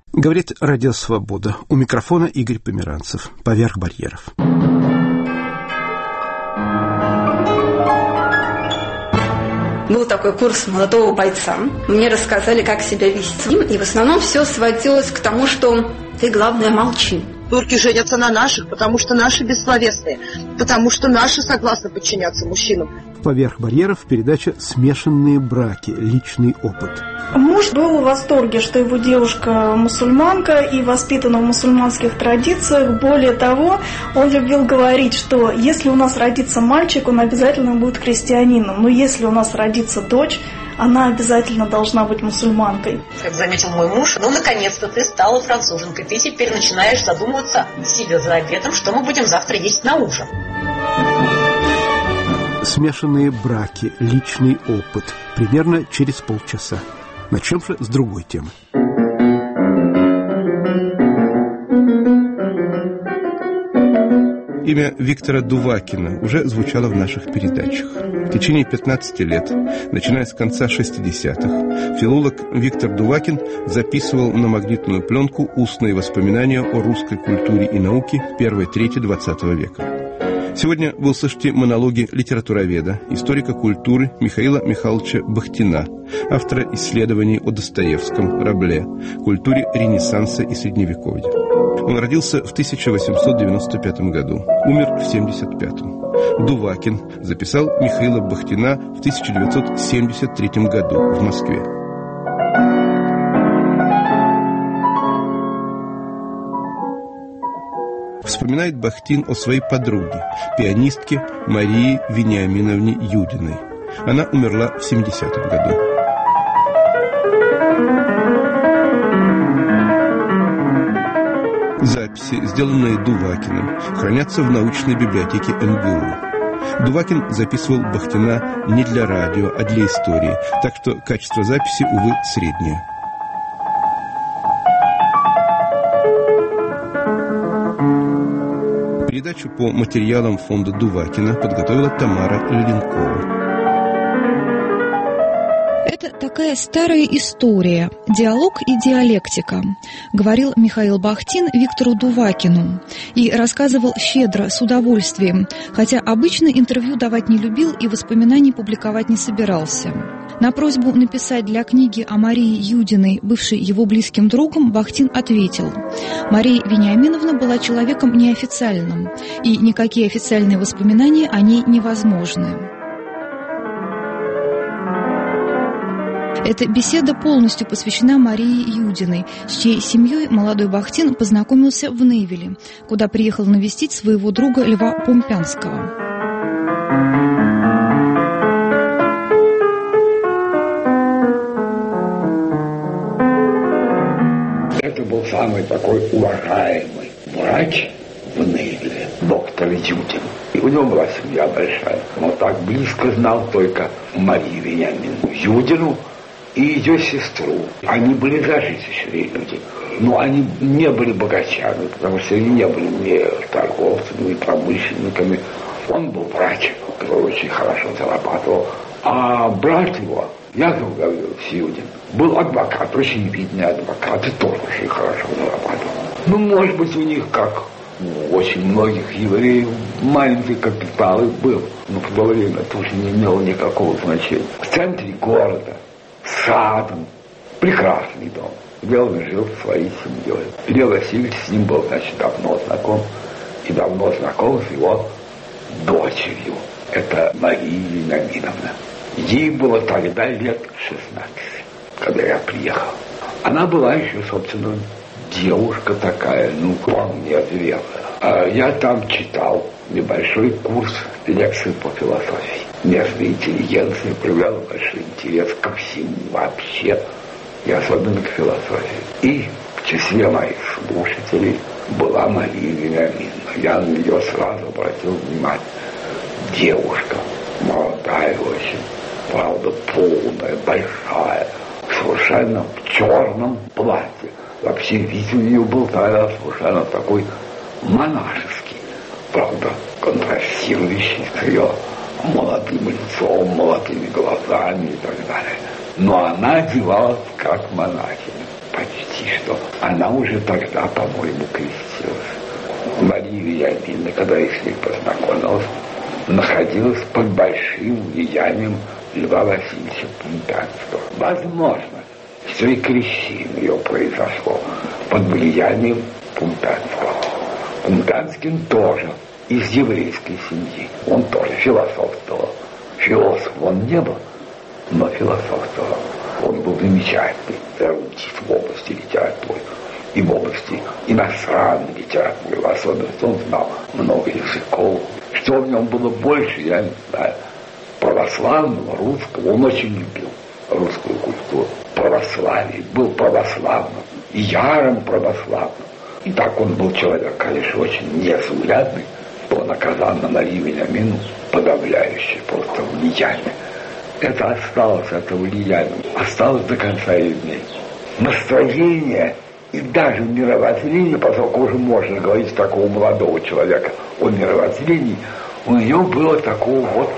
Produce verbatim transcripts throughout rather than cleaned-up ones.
Говорит Радио Свобода. У микрофона Игорь Померанцев. «Поверх барьеров». Был такой курс молодого бойца. Мне рассказали, как себя вести. И в основном все сводилось к тому, что ты, главное, молчи. Турки женятся на наших, потому что наши бессловесные, потому что наши согласны подчиняться мужчинам. «Поверх барьеров» передача «Смешанные браки. Личный опыт». Муж был в восторге, что его девушка мусульманка и воспитана в мусульманских традициях. Более того, он любил говорить, что если у нас родится мальчик, он обязательно будет христианином. Но если у нас родится дочь, она обязательно должна быть мусульманкой. Как заметил мой муж, ну, наконец-то ты стала француженкой. Ты теперь начинаешь задумываться, сидя за обедом, что мы будем завтра есть на ужин. «Смешанные браки. Личный опыт». Примерно через полчаса. Начнем же с другой темы. Имя Виктора Дувакина уже звучало в наших передачах. В течение пятнадцати лет, начиная с конца шестидесятых, филолог Виктор Дувакин записывал на магнитную пленку устные воспоминания о русской культуре и науке первой трети двадцатого века. Сегодня вы услышите монологи литературоведа, историка культуры Михаила Михайловича Бахтина, автора исследований о Достоевском, Рабле, культуре Ренессанса и Средневековья. Он родился в тысяча восемьсот девяносто пятом году, умер в семьдесят пятом. Дувакин записал Михаила Бахтина в тысяча девятьсот семьдесят третьем году в Москве. Вспоминает Бахтин о своей подруге, пианистке Марии Вениаминовне Юдиной. Она умерла в семидесятом году. Записи, сделанные Дувакиным, хранятся в научной библиотеке эм гэ у. Дувакин записывал Бахтина не для радио, а для истории, так что качество записи, увы, среднее. Передачу по материалам фонда Дувакина подготовила Тамара Леленкова. Это такая старая история, диалог и диалектика, говорил Михаил Бахтин Виктору Дувакину и рассказывал щедро, с удовольствием, хотя обычно интервью давать не любил и воспоминаний публиковать не собирался. На просьбу написать для книги о Марии Юдиной, бывшей его близким другом, Бахтин ответил: Мария Вениаминовна была человеком неофициальным, и никакие официальные воспоминания о ней невозможны. Эта беседа полностью посвящена Марии Юдиной, с чьей семьей молодой Бахтин познакомился в Невеле, куда приехал навестить своего друга Льва Помпянского. Это был самый такой уважаемый врач в Невеле, доктор Юдин. И у него была семья большая. Он так близко знал только Марию Вениаминовну Юдину и ее сестру. Они были зажиточные люди, но они не были богачами, потому что они не были ни торговцами, ни промышленниками. Он был врач, который очень хорошо зарабатывал. А брат его, Яков Гаврилович Юдин, был адвокат, очень видный адвокат, и тоже очень хорошо зарабатывал. Ну, может быть, у них, как у очень многих евреев, маленький капитал и был, но в то время это уже не имело никакого значения. В центре города, с садом, прекрасный дом, где он жил со своей семьей. Илья Васильевич с ним был, значит, давно знаком, и давно знаком с его дочерью. Это Мария Вениаминовна. Ей было тогда лет шестнадцать, когда я приехал. Она была еще, собственно, девушка такая, ну, вполне зрелая. А я там читал небольшой курс лекций по философии. Местная интеллигенция проявляла большой интерес ко всему вообще, и особенно к философии. И в числе моих слушателей была Мария Вениаминовна. Я на нее сразу обратил внимание. Девушка, молодая очень, правда, полная, большая, совершенно в черном платье. Вообще вид у нее был тогда совершенно такой монашеский, правда, контрастирующий с ее молодым лицом, молодыми глазами и так далее. Но она одевалась как монахиня, почти. учти, что она уже тогда, по-моему, крестилась. Мария Вениаминовна, когда я с ней познакомилась, находилась под большим влиянием Льва Васильевича Пунтанского. Возможно, что и крещение ее произошло под влиянием Пунтанского. Пунтанский тоже из еврейской семьи. Он тоже философствовал. Философ он не был, но философствовал. Он был замечательный учитель в области литературы и в области иностранной литературы. В особенности он знал много языков. Что в нем было больше, я не знаю. Православного, русского. Он очень любил русскую культуру. Православие. Был православным. И ярым православным. И так он был человек, конечно, очень незаурядный, что он оказал на Марию Вениаминовну подавляющее просто влияние. Это осталось, это влияние. Осталось до конца ее дней. Настроение и даже мировоззрение, поскольку уже можно говорить такого молодого человека о мировоззрении, у нее было такого вот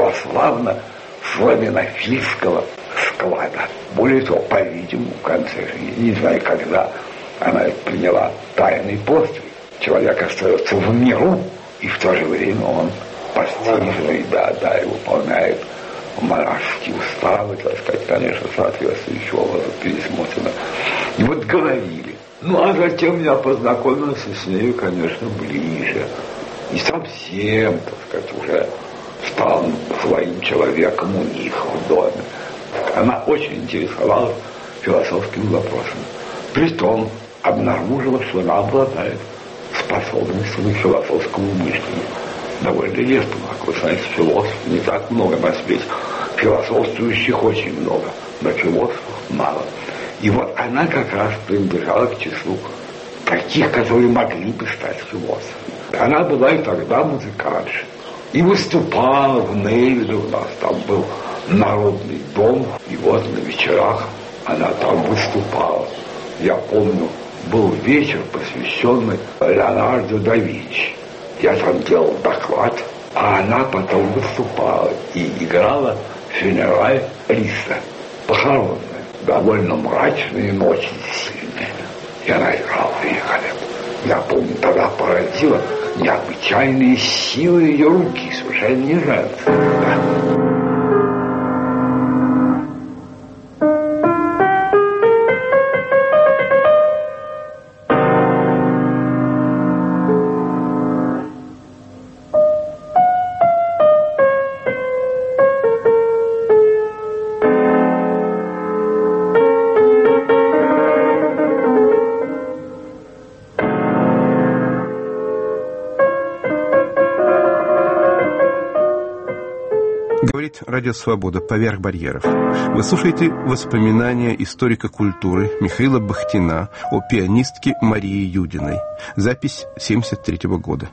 православно-славянофильского склада. Более того, по-видимому, в конце жизни, не знаю, когда она приняла тайный подвиг. Человек остается в миру, и в то же время он постиженный, да, да, и выполняет монашеские уставы, так сказать, конечно, соответствующего образа пересмотрено. И вот говорили. Ну, а затем я познакомился с нею, конечно, ближе. И совсем, так сказать, уже стал своим человеком у них в доме. Она очень интересовалась философскими вопросами. Притом обнаружила, что она обладает способностью к философскому мышлению. Довольно редко, как вы знаете, философов не так много на свете. Философствующих очень много, но философов мало. И вот она как раз принадлежала к числу таких, которые могли бы стать философами. Она была и тогда музыкантша. И выступала в Невеле, у нас там был народный дом, и вот на вечерах она там выступала. Я помню, был вечер, посвященный Леонардо да Винчи. Я там делал доклад, а она потом выступала и играла фюнераль Риса, похоронная, довольно мрачная, но очень сильная. И она играла великолепно. Я помню, тогда поразила необычайные силы ее руки, совершенно не женские. Да. Радио «Свобода. Поверх барьеров». Вы слушаете воспоминания историка культуры Михаила Бахтина о пианистке Марии Юдиной. Запись семьдесят третьего года.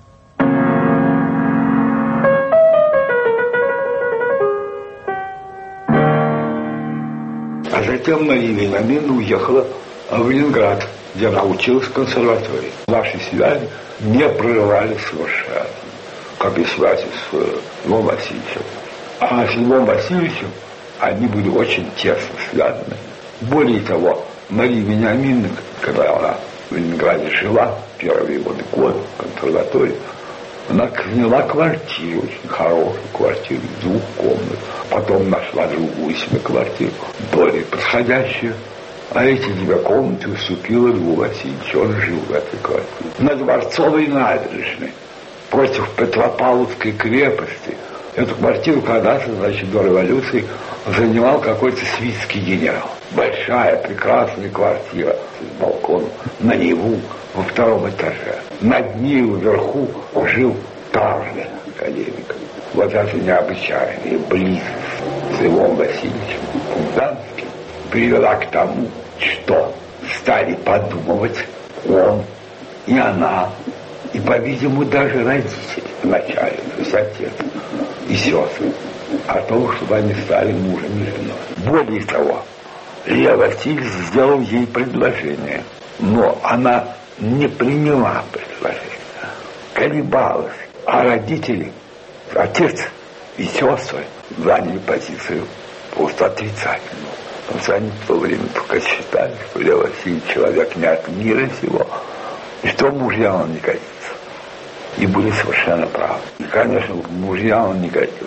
А затем Мария Вениаминовна уехала в Ленинград, где она училась в консерватории. Наши связи не прерывались совершенно, как и связи с Львом Васильевичем. А с Львом Васильевичем они были очень тесно связаны. Более того, Мария Вениаминовна, когда она в Ленинграде жила, первые годы года в консерватории, она сняла квартиру, очень хорошую квартиру, двух комнат. Потом нашла другую себе квартиру, более подходящую. А эти две комнаты уступила Льву Васильевичу, он жил в этой квартире. На Дворцовой набережной, против Петропавловской крепости. Эту квартиру когда-то, значит, до революции занимал какой-то свитский генерал. Большая, прекрасная квартира с балконом на Неву во втором этаже. Над ней вверху жил Таржный, академик. Вот это необычайная близость с Львом Васильевичем Пунтанским привела к тому, что стали подумывать он и она, и, по-видимому, даже родители вначале, то есть отец и сестры, о том, чтобы они стали мужем и женой. Более того, Лев Васильевич сделал ей предложение, но она не приняла предложение, колебалась, а родители, отец и сестры заняли позицию просто отрицательную. Вот они в то время только считали, что Лев Васильевич человек не от мира сего, и что мужья он не годится. И были совершенно правы. И, конечно, мужья он не годился.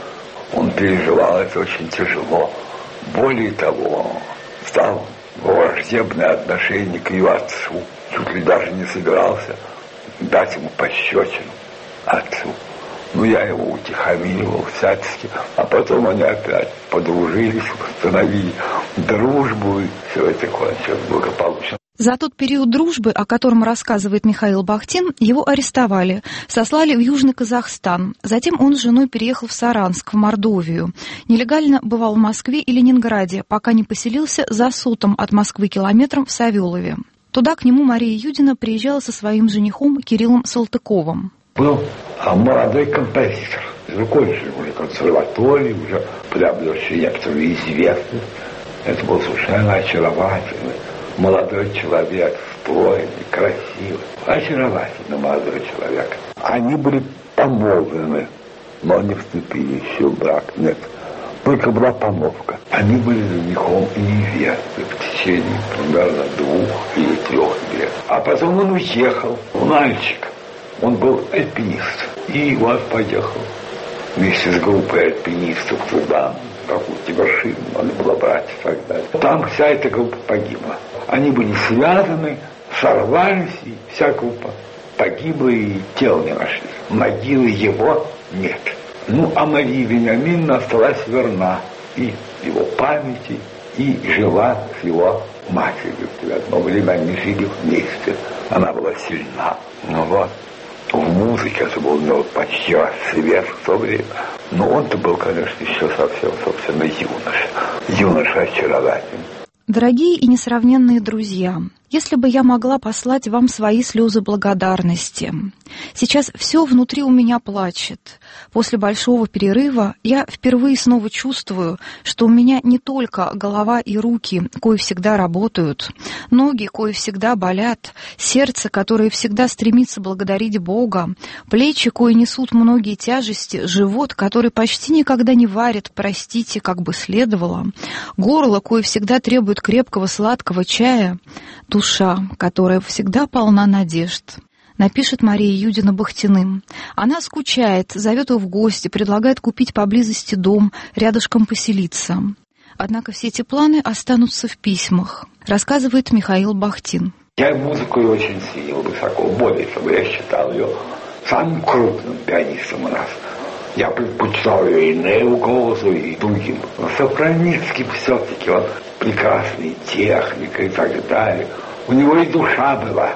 Он переживал это очень тяжело. Более того, стал враждебное отношение к ее отцу. Чуть ли даже не собирался дать ему пощечину отцу. Ну, я его утихомиривал всячески. А потом они опять подружились, установили дружбу, и все это кончилось благополучно. За тот период дружбы, о котором рассказывает Михаил Бахтин, его арестовали, сослали в Южный Казахстан. Затем он с женой переехал в Саранск, в Мордовию. Нелегально бывал в Москве и Ленинграде, пока не поселился за сотом от Москвы километром в Савелове. Туда к нему Мария Юдина приезжала со своим женихом Кириллом Салтыковым. Был молодой композитор, закончил уже консерваторию, уже приобретший некоторую известность. Это был совершенно очаровательный молодой человек, стройный, красивый, очаровательный молодой человек. Они были помолвлены, но не вступили еще в брак, нет. Только была помолвка. Они были женихом и невестой в течение примерно двух или трех лет. А потом он уехал, мальчик. Он был альпинист. И вот поехал вместе с группой альпинистов туда, какую-то вершину надо было брать и так далее. Там вся эта группа погибла. Они были связаны, сорвались, и вся группа погибла, и тел не нашли. Могилы его нет. Ну, а Мария Вениаминовна осталась верна и его памяти, и жила с его матерью. В одно время они жили вместе. Она была сильна. Ну вот. В музыке это был у него почти расцвет в то время. Но он-то был, конечно, еще совсем, собственно, юноша. Юноша очаровательный. Дорогие и несравненные друзья, если бы я могла послать вам свои слезы благодарности. Сейчас все внутри у меня плачет. После большого перерыва я впервые снова чувствую, что у меня не только голова и руки, кои всегда работают, ноги, кои всегда болят, сердце, которое всегда стремится благодарить Бога, плечи, кои несут многие тяжести, живот, который почти никогда не варит, простите, как бы следовало, горло, кое всегда требует крепкого сладкого чая, душа, которая всегда полна надежд. Напишет Мария Юдина Бахтиным. Она скучает, зовет его в гости, предлагает купить поблизости дом, рядышком поселиться. Однако все эти планы останутся в письмах, рассказывает Михаил Бахтин. Я музыку очень ценил высоко, более того, я считал ее самым крупным пианистом у нас. Я предпочитал ее и Нею голосу, и другим. Но Сохраницкий все-таки он прекрасный, техника и так далее. У него и душа была,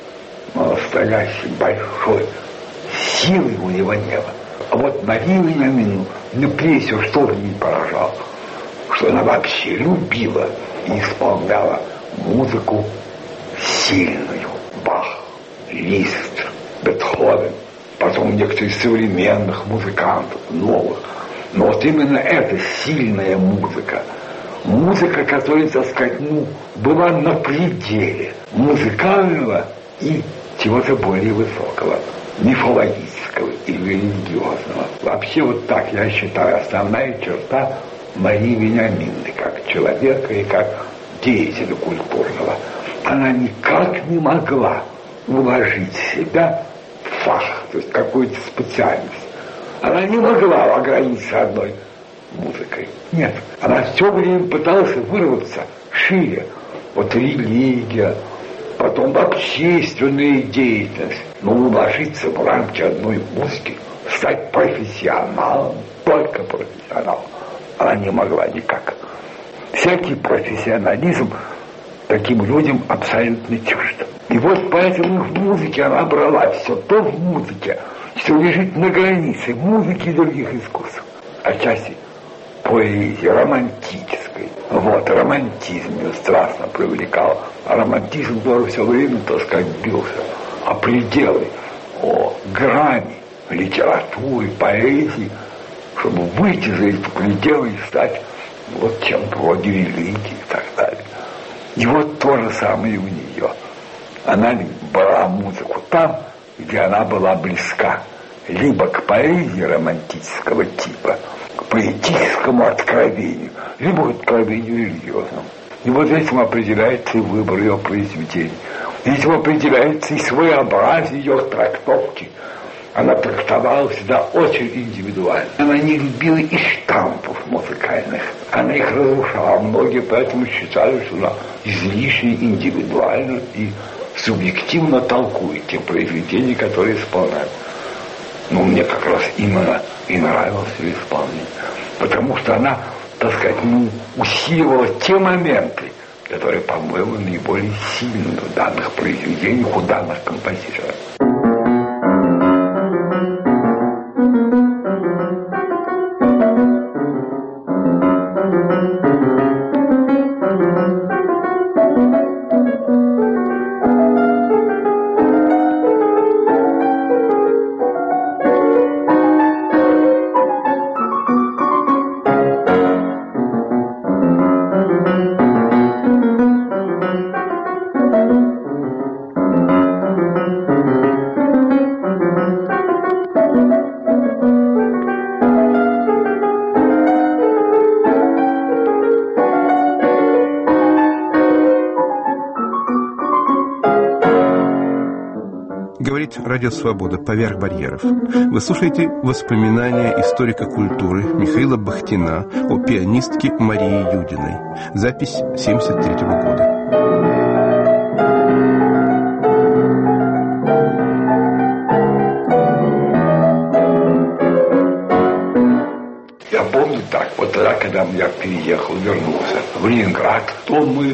но настоящий большой. Силы у него не было. А вот Марию Вениаминовну, ну, прежде всего, что в ней поражало, что она вообще любила и исполняла музыку сильную. Бах, Лист, Бетховен, потом некоторые современных музыкантов, новых. Но вот именно эта сильная музыка, музыка, которая, так сказать, ну, была на пределе музыкального и чего-то более высокого, мифологического или религиозного. Вообще вот так, я считаю, основная черта Марии Вениаминовны, как человека и как деятеля культурного. Она никак не могла уложить себя в фах, то есть какую-то специальность. Она не могла ограничиться одной музыкой. Нет, она все время пыталась вырваться шире. Вот религия, потом общественная деятельность. Но уложиться в рамки одной музыки, стать профессионалом, только профессионалом, она не могла никак. Всякий профессионализм таким людям абсолютно чужд. И вот поэтому в музыке она брала все то в музыке, что лежит на границе музыки и других искусств. Отчасти поэзии романтической. Вот, романтизм ее страстно привлекал. А романтизм тоже все время, так сказать, бился о пределы, о грани литературы, поэзии, чтобы выйти за эти пределы и стать вот чем-то вроде религии и так далее. И вот то же самое у нее. Она брала музыку там, где она была близка либо к поэзии романтического типа, к поэтическому откровению, либо к откровению религиозному. И вот этим определяется и выбор ее произведений. Этим определяется и своеобразие ее трактовки. Она трактовала всегда очень индивидуально. Она не любила и штампов музыкальных. Она их разрушала. Многие поэтому считали, что она излишне индивидуально и субъективно толкует те произведения, которые исполняют. Но мне как раз именно и нравилось ее исполнение. Потому что она, так сказать, ну, усиливала те моменты, которые, по-моему, наиболее сильны в данных произведениях, у данных композиторов. Радио «Свобода. Поверх барьеров». Вы слушаете воспоминания историка культуры Михаила Бахтина о пианистке Марии Юдиной. Запись семьдесят третьего года. Я помню так, вот тогда, когда я переехал, вернулся в Ленинград, то мы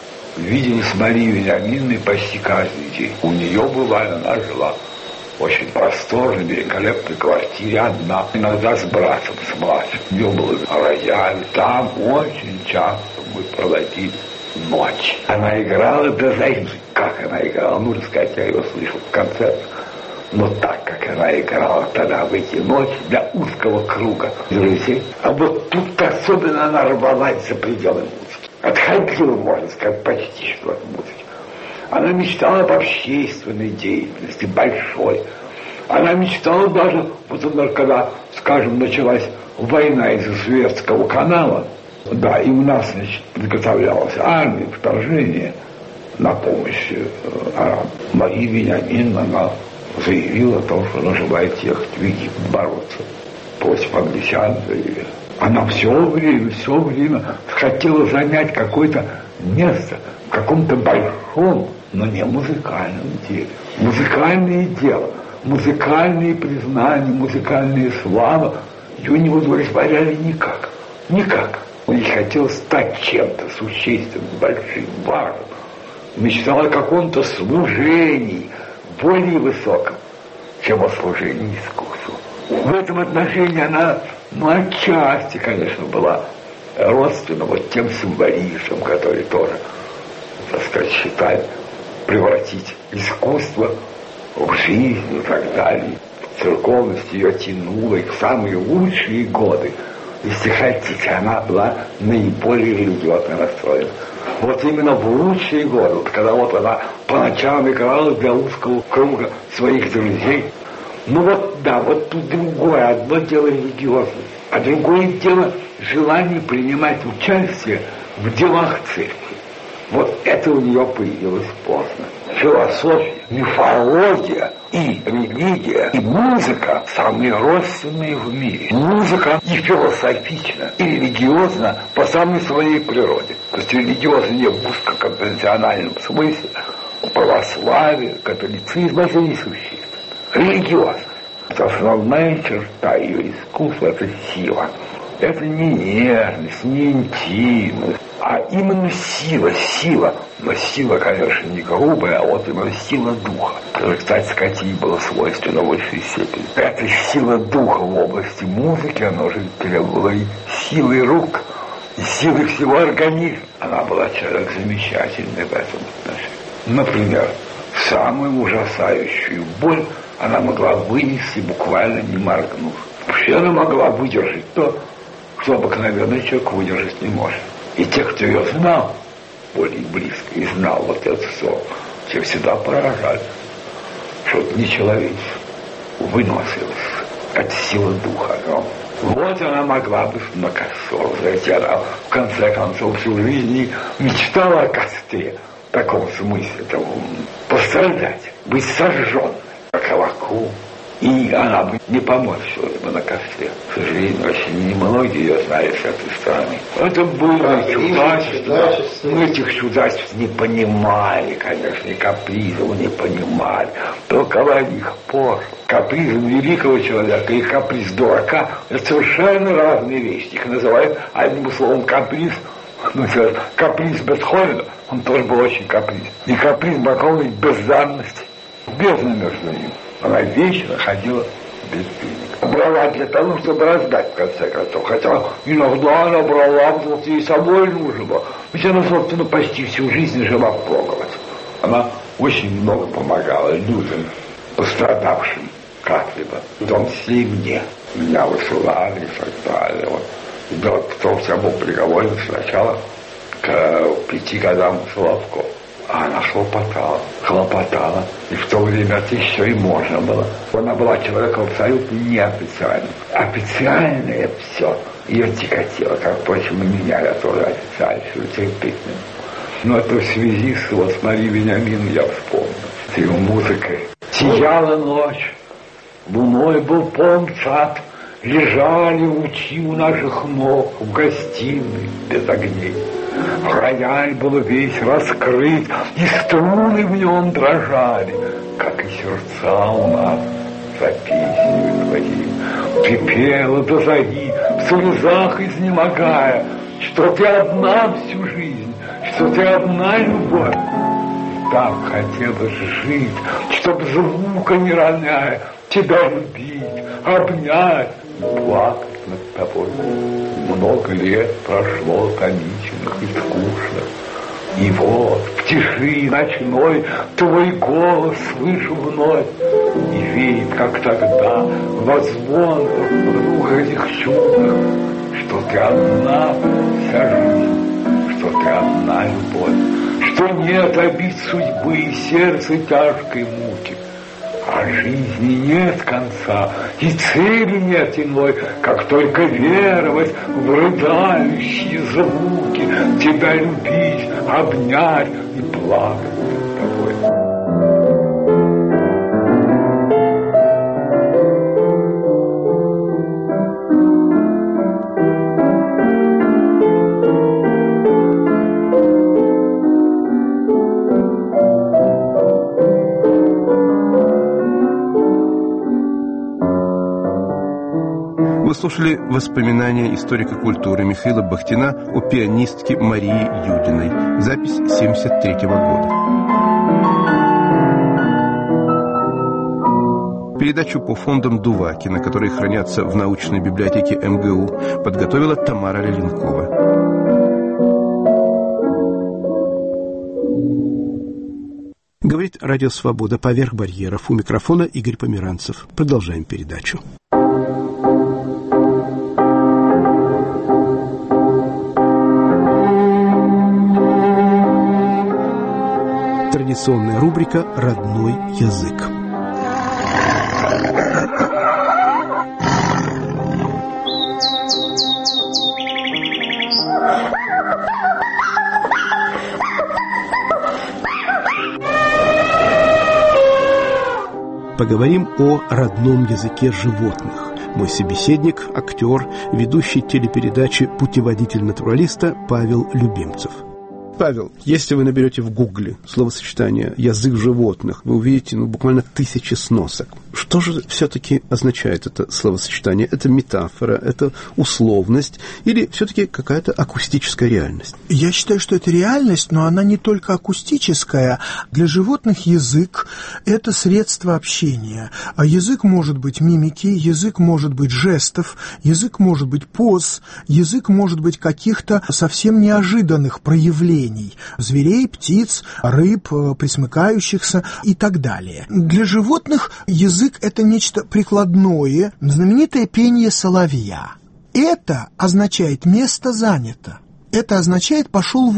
видели с Марией Вениаминовной почти каждый день. У нее бывало, она жила в очень просторной, великолепной квартире одна, иногда с братом, с младшим. У нее был рояль, там очень часто мы проводили ночь. Она играла до зари. Как она играла? Нужно сказать, я ее слышал в концертах. Но так, как она играла тогда в эти ночи для узкого круга друзей. А вот тут особенно она рвалась за пределы музыки. Отходила, можно сказать, почти что от музыки. Она мечтала об общественной деятельности, большой. Она мечтала даже, вот когда, скажем, началась война из-за Суэцкого канала, да, и у нас, значит, подготовлялась армия, вторжение на помощь э, арабам. Мария Вениаминовна, она заявила о том, что она желает ехать в Египет бороться против англичан. Она все время, все время хотела занять какое-то место в каком-то большом, но не музыкальном деле. Музыкальное дело, музыкальные признания, музыкальная слава ее не удовлетворяли никак. Никак. Он ей хотел стать чем-то существенным, большим, важным. Мечтала о каком-то служении, более высоком, чем о служении искусству. В этом отношении она, ну, отчасти, конечно, была родственна вот тем символистам, которые тоже, так сказать, считали превратить искусство в жизнь и так далее. Церковность ее тянула и в самые лучшие годы. Если хотите, она была наиболее религиозно настроена. Вот именно в лучшие годы, вот когда вот она по ночам играла для узкого круга своих друзей. Ну вот, да, вот тут другое. Одно дело религиозное, а другое дело желание принимать участие в делах церкви. Вот это у нее появилось поздно. Философия, мифология и религия, и музыка самые родственные в мире. Музыка и философична, и религиозна по самой своей природе. То есть религиозна не в узкоконфессиональном смысле, православие, католицизм, это не существует. Религиозно. Это основная черта ее искусства, это сила. Это не нежность, не интимность, а именно сила, сила. Но сила, конечно, не грубая, а вот именно сила духа, которая, кстати сказать, ей было свойственно в высшей степени. Эта сила духа в области музыки, она уже требовала и силы рук, и силы всего организма. Она была человек замечательный в этом отношении. Например, самую ужасающую боль она могла вынести, буквально не моргнув. Вообще она могла выдержать то, что обыкновенный человек выдержать не может. И те, кто ее знал более близко, и знал вот это все, все всегда поражали, что это не человечество, выносилось. Это сила духа огромная. Вот она могла бы на костер зайти. Она в конце концов всю жизнь мечтала о костре. В таком смысле, там, пострадать, быть сожженной, как Авакум. И она бы не поморщилась бы на костре. К сожалению, очень немногие ее знали с этой стороны. Это было чудачество. Мы этих чудачеств не понимали, конечно, и капризов не понимали. Только ради их пошло. Каприз великого человека и каприз дурака – это совершенно разные вещи. Их называют одним словом каприз. Ну, каприз Бетховена, он тоже был очень каприз. И каприз Бетховена бездарности. Бездна между ними. Она вечно ходила без денег. Брала для того, чтобы раздать, в конце концов. Хотя иногда она брала, потому что ей собой нужно было. Ведь она, собственно, почти всю жизнь жила в проголодь. Она очень много помогала людям, пострадавшим как-либо. В том числе и мне. Меня высылали и так далее. Вот. Да, кто все был приговорен сначала к пяти годам Соловков. А она хлопотала, хлопотала. И в то время это еще и можно было. Она была человеком абсолютно неофициальным. Официальное все ее тяготело, как, впрочем, и меня, я тоже официально, все терпительно. Но это в связи с, вот, с Марией Вениаминовной я вспомнил. С ее музыкой. Сияла ночь, луной был полон сад. Лежали лучи у наших ног в гостиной без огней. Рояль был весь раскрыт, и струны в нем дрожали, как и сердца у нас за песню твоей. Ты пела до зари, в слезах изнемогая, что ты одна всю жизнь, что ты одна любовь. Так хотелось жить, чтоб звука не роняя, тебя любить, обнять, плакать над тобой. Много лет прошло томительных и скучных. И вот в тиши ночной твой голос слышу вновь. И веет, как тогда, во звон в этих чудах, что ты одна вся жизнь, что ты одна любовь, что нет обид судьбы и сердца тяжкой муки. А жизни нет конца, и цели нет иной, как только веровать в рыдающие звуки, тебя любить, обнять и плакать над тобой. Вы слушали воспоминания историка культуры Михаила Бахтина о пианистке Марии Юдиной. Запись семьдесят третьего года. Передачу по фондам Дувакина, которые хранятся в научной библиотеке эм гэ у, подготовила Тамара Леленкова. Говорит Радио Свобода поверх барьеров. У микрофона Игорь Померанцев. Продолжаем передачу. Традиционная рубрика «Родной язык». Поговорим о родном языке животных. Мой собеседник, актер, ведущий телепередачи «Путеводитель натуралиста» Павел Любимцев. Павел, если вы наберете в Гугле словосочетание «язык животных», вы увидите ну, буквально тысячи сносок. Что же все-таки означает это словосочетание? Это метафора, это условность или все-таки какая-то акустическая реальность? Я считаю, что это реальность, но она не только акустическая. Для животных язык – это средство общения. А язык может быть мимики, язык может быть жестов, язык может быть поз, язык может быть каких-то совсем неожиданных проявлений. Зверей, птиц, рыб, пресмыкающихся и так далее. Для животных язык – это нечто прикладное, знаменитое пение соловья. Это означает «место занято». Это означает «пошел вон».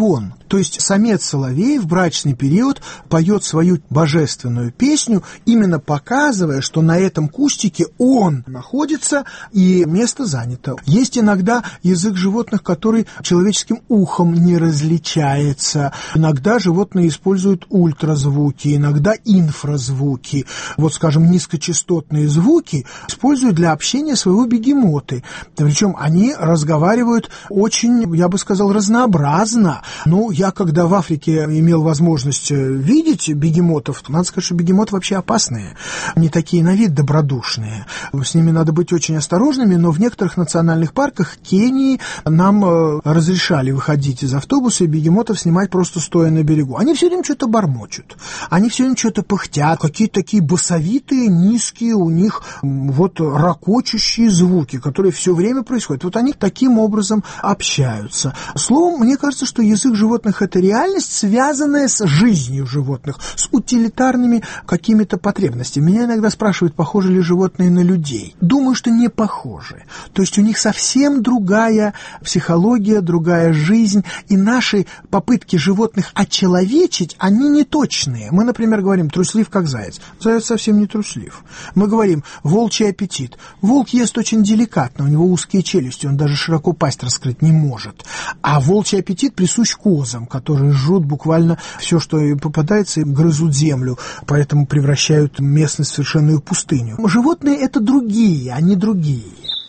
То есть самец соловей в брачный период поет свою божественную песню, именно показывая, что на этом кустике он находится и место занято. Есть иногда язык животных, который человеческим ухом не различается. Иногда животные используют ультразвуки, иногда инфразвуки. Вот, скажем, низкочастотные звуки используют для общения своего бегемоты. Причем они разговаривают очень, я бы сказал, разнообразно. Ну, я когда в Африке имел возможность видеть бегемотов, надо сказать, что бегемоты вообще опасные. Они такие на вид добродушные. С ними надо быть очень осторожными, но в некоторых национальных парках Кении нам разрешали выходить из автобуса и бегемотов снимать просто стоя на берегу. Они все время что-то бормочут, они все время что-то пыхтят, какие-то такие басовитые, низкие у них вот ракочущие звуки, которые все время происходят. Вот они таким образом общаются. Словом, мне кажется, что язык животных – это реальность, связанная с жизнью животных, с утилитарными какими-то потребностями. Меня иногда спрашивают, похожи ли животные на людей. Думаю, что не похожи. То есть у них совсем другая психология, другая жизнь, и наши попытки животных очеловечить, они неточные. Мы, например, говорим «труслив, как заяц». Заяц совсем не труслив. Мы говорим «волчий аппетит». Волк ест очень деликатно, у него узкие челюсти, он даже широко пасть раскрыть не может. А волчий аппетит присущ козам, которые жрут буквально все, что им попадается, и грызут землю, поэтому превращают местность в совершенную пустыню. Животные – это другие, они другие.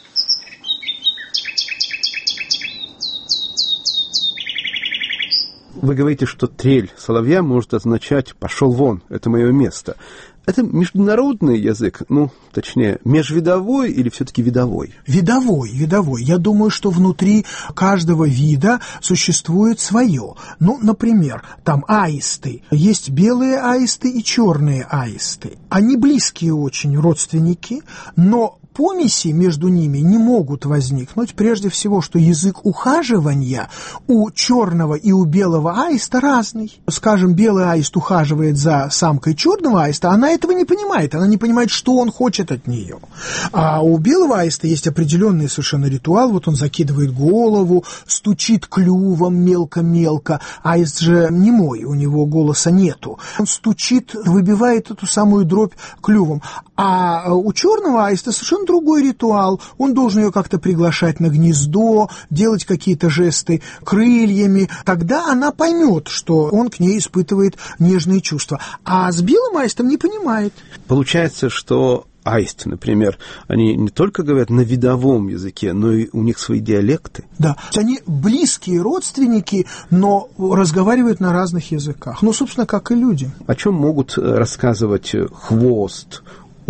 Вы говорите, что трель соловья может означать «пошел вон, это мое место». Это международный язык, ну, точнее, межвидовой или все-таки видовой? Видовой, видовой. Я думаю, что внутри каждого вида существует свое. Ну, например, там аисты. Есть белые аисты и черные аисты. Они близкие очень родственники, но помеси между ними не могут возникнуть, прежде всего, что язык ухаживания у черного и у белого аиста разный. Скажем, белый аист ухаживает за самкой черного аиста, она этого не понимает, она не понимает, что он хочет от нее. А у белого аиста есть определенный совершенно ритуал, вот он закидывает голову, стучит клювом мелко-мелко, аист же немой, у него голоса нету. Он стучит, выбивает эту самую дробь клювом. А у черного аиста совершенно другой ритуал. Он должен ее как-то приглашать на гнездо, делать какие-то жесты крыльями. Тогда она поймет, что он к ней испытывает нежные чувства. А с белым аистом не понимает. Получается, что аисты, например, они не только говорят на видовом языке, но и у них свои диалекты. Да, они близкие родственники, но разговаривают на разных языках. Ну, собственно, как и люди. О чем могут рассказывать хвост,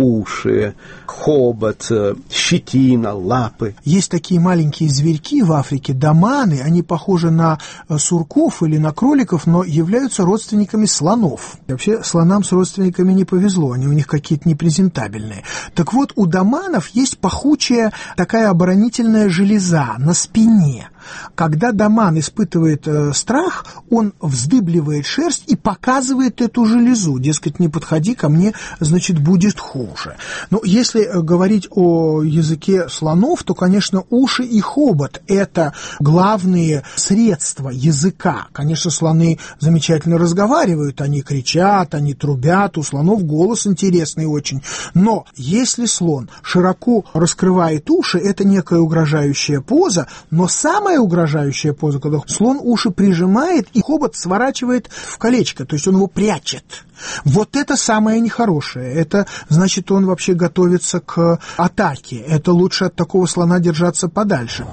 уши, хобот, щетина, лапы? Есть такие маленькие зверьки в Африке, доманы, они похожи на сурков или на кроликов, но являются родственниками слонов. Вообще слонам с родственниками не повезло, они у них какие-то непрезентабельные. Так вот, у доманов есть пахучая такая оборонительная железа на спине. Когда доман испытывает э, страх, он вздыбливает шерсть и показывает эту железу. Дескать, не подходи ко мне, значит, будет хуже. Но если говорить о языке слонов, то, конечно, уши и хобот – это главные средства языка. Конечно, слоны замечательно разговаривают, они кричат, они трубят, у слонов голос интересный очень. Но если слон широко раскрывает уши, это некая угрожающая поза, но самое угрожающая поза, когда слон уши прижимает и хобот сворачивает в колечко, то есть он его прячет. Вот это самое нехорошее. Это значит, он вообще готовится к атаке. Это лучше от такого слона держаться подальше.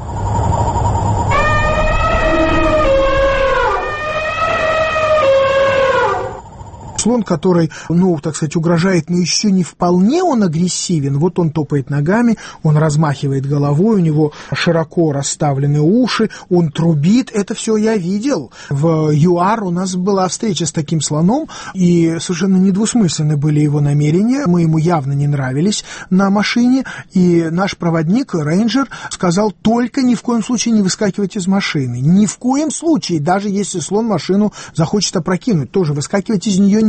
Слон, который, ну, так сказать, угрожает, но еще не вполне он агрессивен. Вот он топает ногами, он размахивает головой, у него широко расставлены уши, он трубит. Это все я видел. В ЮАР у нас была встреча с таким слоном, и совершенно недвусмысленны были его намерения. Мы ему явно не нравились на машине, и наш проводник, рейнджер, сказал: только ни в коем случае не выскакивать из машины. Ни в коем случае, даже если слон машину захочет опрокинуть, тоже выскакивать из нее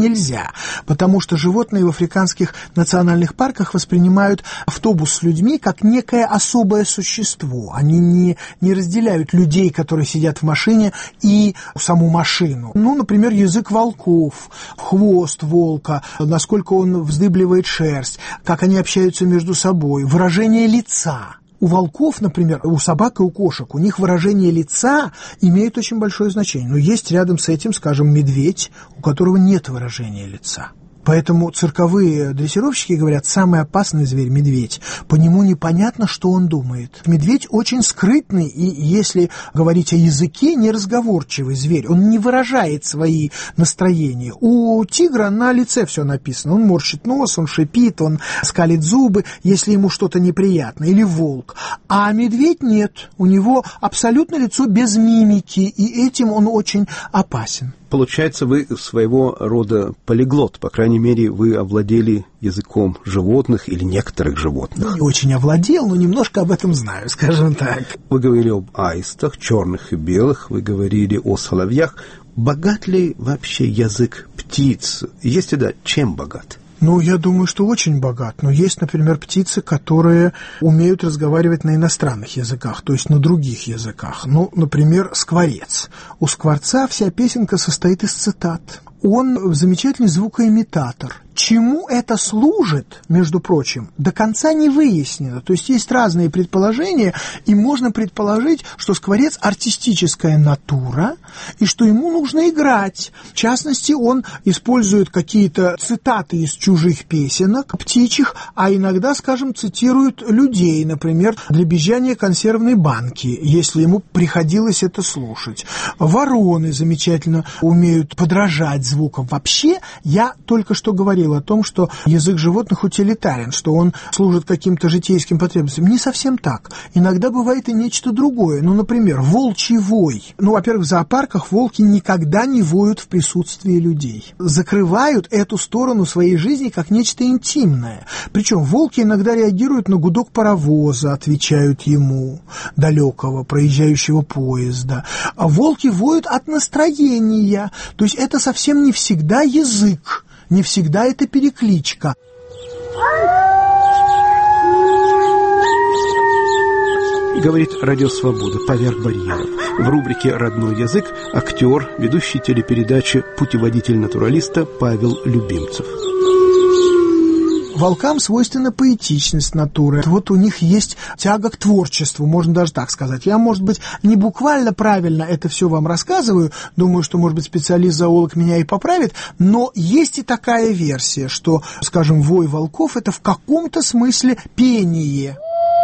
нельзя, потому что животные в африканских национальных парках воспринимают автобус с людьми как некое особое существо. Они не, не разделяют людей, которые сидят в машине, и саму машину. Ну, например, язык волков, хвост волка, насколько он вздыбливает шерсть, как они общаются между собой, выражение лица. У волков, например, у собак и у кошек, у них выражение лица имеет очень большое значение. Но есть рядом с этим, скажем, медведь, у которого нет выражения лица. Поэтому цирковые дрессировщики говорят, самый опасный зверь – медведь. По нему непонятно, что он думает. Медведь очень скрытный, и если говорить о языке, неразговорчивый зверь. Он не выражает свои настроения. У тигра на лице все написано. Он морщит нос, он шипит, он скалит зубы, если ему что-то неприятно. Или волк. А медведь нет. У него абсолютно лицо без мимики, и этим он очень опасен. Получается, вы своего рода полиглот, по крайней мере, вы овладели языком животных или некоторых животных. Ну, не очень овладел, но немножко об этом знаю, скажем так. Вы говорили об аистах, черных и белых, вы говорили о соловьях. Богат ли вообще язык птиц? Если да, чем богат? Ну, я думаю, что очень богат. Но есть, например, птицы, которые умеют разговаривать на иностранных языках, то есть на других языках. Ну, например, скворец. У скворца вся песенка состоит из цитат. Он замечательный звукоимитатор. Чему это служит, между прочим, до конца не выяснено. То есть есть разные предположения, и можно предположить, что скворец артистическая натура, и что ему нужно играть. В частности, он использует какие-то цитаты из чужих песенок, птичьих, а иногда, скажем, цитирует людей, например, дребезжание консервной банки, если ему приходилось это слушать. Вороны замечательно умеют подражать звукам. Вообще, я только что говорил о том, что язык животных утилитарен, что он служит каким-то житейским потребностям. Не совсем так. Иногда бывает и нечто другое. Ну, например, волчий вой. Ну, во-первых, в зоопарках волки никогда не воют в присутствии людей. Закрывают эту сторону своей жизни как нечто интимное. Причем волки иногда реагируют на гудок паровоза, отвечают ему, далекого проезжающего поезда. А волки воют от настроения. То есть это совсем не всегда язык. Не всегда это перекличка. Говорит Радио Свобода «Поверх барьеров». В рубрике «Родной язык» актер, ведущий телепередачи «Путеводитель натуралиста» Павел Любимцев. Волкам свойственна поэтичность натуры. Вот у них есть тяга к творчеству, можно даже так сказать. Я, может быть, не буквально правильно это все вам рассказываю, думаю, что, может быть, специалист-зоолог меня и поправит, но есть и такая версия, что, скажем, вой волков – это в каком-то смысле пение.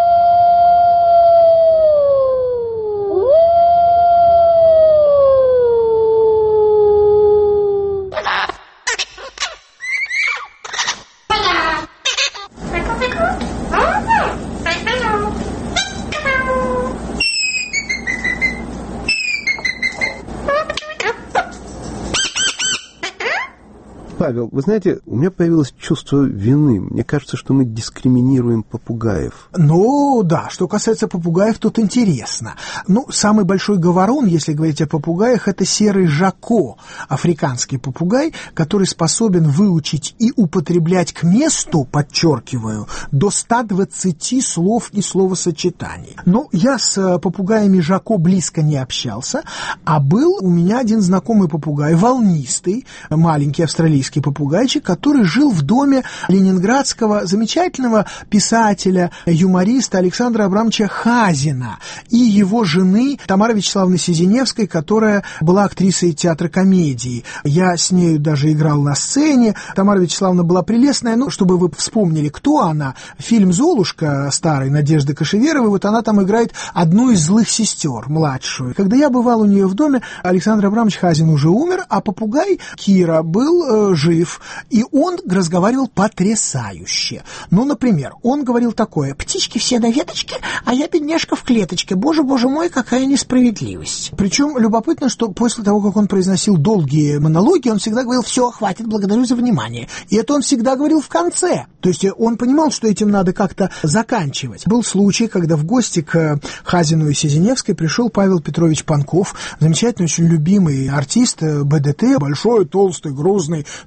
Павел, вы знаете, у меня появилось чувство вины. Мне кажется, что мы дискриминируем попугаев. Ну, да, что касается попугаев, тут интересно. Ну, самый большой говорун, если говорить о попугаях, это серый жако, африканский попугай, который способен выучить и употреблять к месту, подчеркиваю, до ста двадцати слов и словосочетаний. Ну, я с попугаями жако близко не общался, а был у меня один знакомый попугай, волнистый, маленький австралийский попугайчик, который жил в доме ленинградского замечательного писателя, юмориста Александра Абрамовича Хазина и его жены Тамары Вячеславовны Сизиневской, которая была актрисой театра комедии. Я с нею даже играл на сцене. Тамара Вячеславовна была прелестная, ну, чтобы вы вспомнили, кто она. Фильм «Золушка» старый, Надежды Кошеверовой, вот она там играет одну из злых сестер, младшую. Когда я бывал у нее в доме, Александр Абрамович Хазин уже умер, а попугай Кира был э, жив, и он разговаривал потрясающе. Ну, например, он говорил такое: «Птички все на веточке, а я, бедняжка, в клеточке. Боже, боже мой, какая несправедливость». Причем любопытно, что после того, как он произносил долгие монологи, он всегда говорил: «Все, хватит, благодарю за внимание». И это он всегда говорил в конце. То есть он понимал, что этим надо как-то заканчивать. Был случай, когда в гости к Хазину и Сизиневской пришел Павел Петрович Панков, замечательный, очень любимый артист БДТ, большой, толстый, грузный, то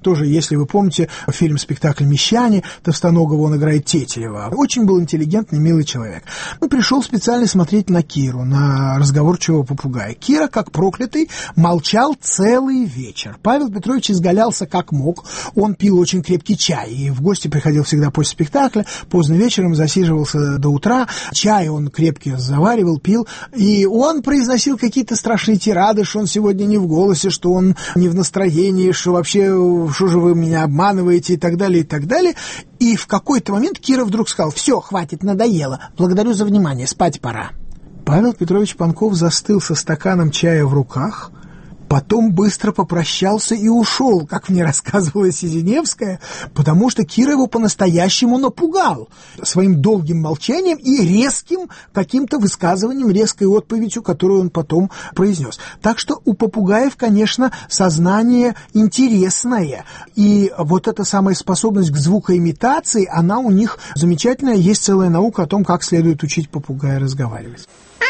тоже, если вы помните фильм-спектакль «Мещане», Товстоногого он играет Тетерева. Очень был интеллигентный, милый человек. Он пришел специально смотреть на Киру, на разговорчивого попугая. Кира, как проклятый, молчал целый вечер. Павел Петрович изгалялся как мог. Он пил очень крепкий чай и в гости приходил всегда после спектакля, поздно вечером засиживался до утра. Чай он крепкий заваривал, пил, и он произносил какие-то страшные тирады, что он сегодня не в голосе, что он не в настроении, что вообще, что же вы меня обманываете и так далее, и так далее. И в какой-то момент Кира вдруг сказал: «Все, хватит, надоело, благодарю за внимание, спать пора». Павел Петрович Панков застыл со стаканом чая в руках, потом быстро попрощался и ушел, как мне рассказывала Сизиневская, потому что Кира его по-настоящему напугал своим долгим молчанием и резким каким-то высказыванием, резкой отповедью, которую он потом произнес. Так что у попугаев, конечно, сознание интересное, и вот эта самая способность к звукоимитации, она у них замечательная, есть целая наука о том, как следует учить попугая разговаривать.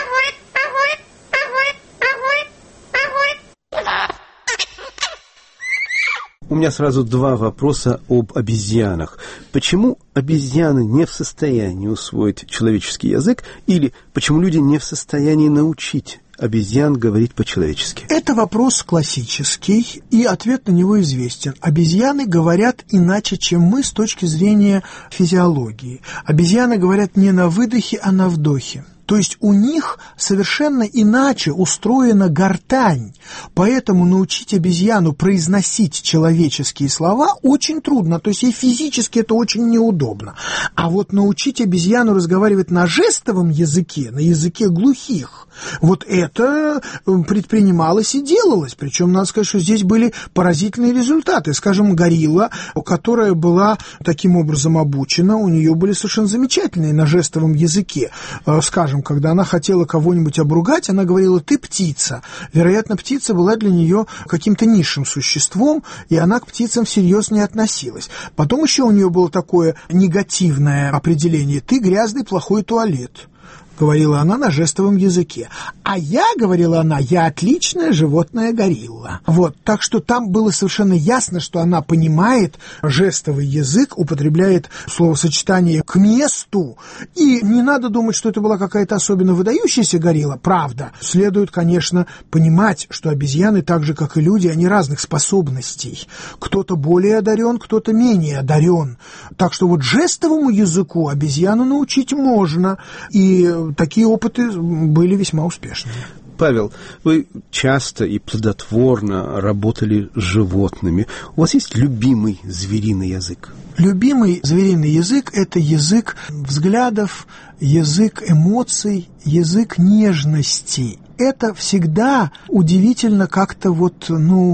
У меня сразу два вопроса об обезьянах. Почему обезьяны не в состоянии усвоить человеческий язык, или почему люди не в состоянии научить обезьян говорить по-человечески? Это вопрос классический, и ответ на него известен. Обезьяны говорят иначе, чем мы с точки зрения физиологии. Обезьяны говорят не на выдохе, а на вдохе. То есть у них совершенно иначе устроена гортань, поэтому научить обезьяну произносить человеческие слова очень трудно, то есть ей физически это очень неудобно. А вот научить обезьяну разговаривать на жестовом языке, на языке глухих, вот это предпринималось и делалось, причем надо сказать, что здесь были поразительные результаты. Скажем, горилла, которая была таким образом обучена, у нее были совершенно замечательные на жестовом языке, скажем, когда она хотела кого-нибудь обругать, она говорила: «Ты птица». Вероятно, птица была для нее каким-то низшим существом, и она к птицам всерьез не относилась. Потом еще у нее было такое негативное определение: «Ты грязный, плохой туалет», говорила она на жестовом языке. А я, говорила она, я отличная животная горилла. Вот, так что там было совершенно ясно, что она понимает жестовый язык, употребляет словосочетание «к месту». И не надо думать, что это была какая-то особенно выдающаяся горилла. Правда, следует, конечно, понимать, что обезьяны, так же, как и люди, они разных способностей. Кто-то более одарен, кто-то менее одарен. Так что вот жестовому языку обезьяну научить можно. И такие опыты были весьма успешными. Павел, вы часто и плодотворно работали с животными. У вас есть любимый звериный язык? Любимый звериный язык – это язык взглядов, язык эмоций, язык нежности. Это всегда удивительно как-то вот, ну,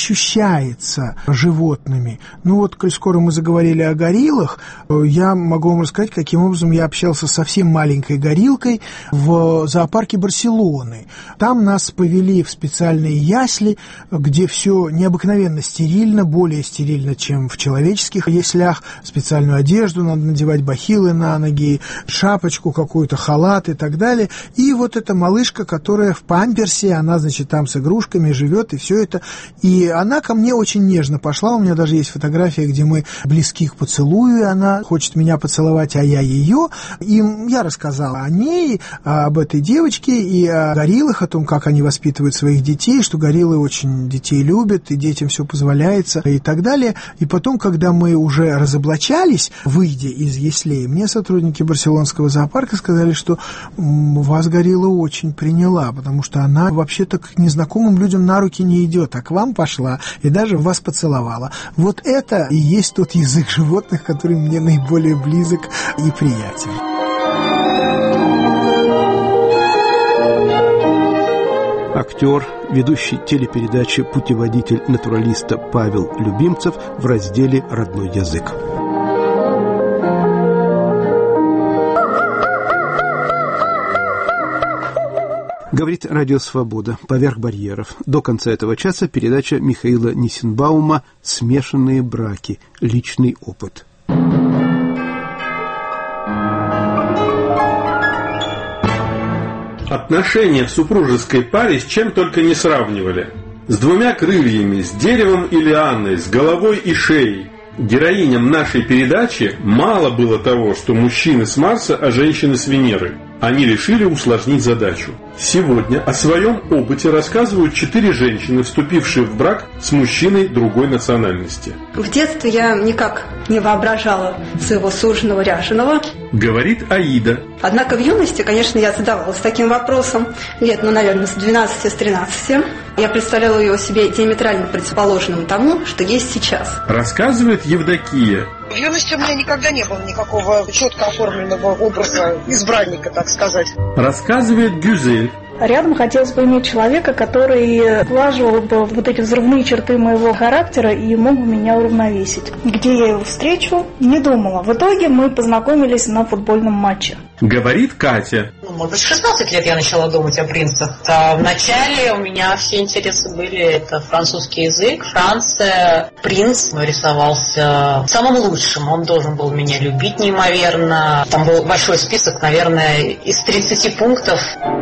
ощущается животными. Ну вот, коль скоро мы заговорили о гориллах, я могу вам рассказать, каким образом я общался с совсем маленькой гориллкой в зоопарке Барселоны. Там нас повели в специальные ясли, где все необыкновенно стерильно, более стерильно, чем в человеческих яслях. Специальную одежду надо надевать, бахилы на ноги, шапочку какую-то, халат и так далее. И вот эта малышка, которая в памперсе, она, значит, там с игрушками живет, и все это. И она ко мне очень нежно пошла. У меня даже есть фотография, где мы близки к поцелую, и она хочет меня поцеловать, а я ее. И я рассказал о ней, об этой девочке, и о гориллах, о том, как они воспитывают своих детей, что гориллы очень детей любят, и детям все позволяется, и так далее. И потом, когда мы уже разоблачались, выйдя из яслей, мне сотрудники барселонского зоопарка сказали, что вас горилла очень приняла, потому что она вообще-то к незнакомым людям на руки не идет, а к вам пошла и даже вас поцеловала. Вот это и есть тот язык животных, который мне наиболее близок и приятен. Актер, ведущий телепередачи «Путеводитель натуралиста» Павел Любимцев в разделе «Родной язык». Говорит Радио Свобода. Поверх барьеров. До конца этого часа передача Михаила Нисенбаума «Смешанные браки. Личный опыт». Отношения в супружеской паре с чем только не сравнивали. с двумя крыльями, с деревом и лианой, с головой и шеей. Героиням нашей передачи мало было того, что мужчины с Марса, а женщины с Венеры. Они решили усложнить задачу. Сегодня о своем опыте рассказывают четыре женщины, вступившие в брак с мужчиной другой национальности. В детстве я никак не воображала своего суженого ряженого. Говорит Аида. Однако в юности, конечно, я задавалась таким вопросом. Лет, ну, наверное, с двенадцати, с тринадцати. Я представляла его себе диаметрально противоположным тому, что есть сейчас. Рассказывает Евдокия. В юности у меня никогда не было никакого четко оформленного образа избранника, так сказать. Рассказывает Гюзель. Рядом хотелось бы иметь человека, который сглаживал бы вот эти взрывные черты моего характера и мог бы меня уравновесить. Где я его встречу, не думала. В итоге мы познакомились на футбольном матче. Говорит Катя. Ну, может быть, в шестнадцать лет я начала думать о принцах. А вначале у меня все интересы были это французский язык, Франция. Принц рисовался самым лучшим. Он должен был меня любить неимоверно. Там был большой список, наверное, из тридцати пунктов.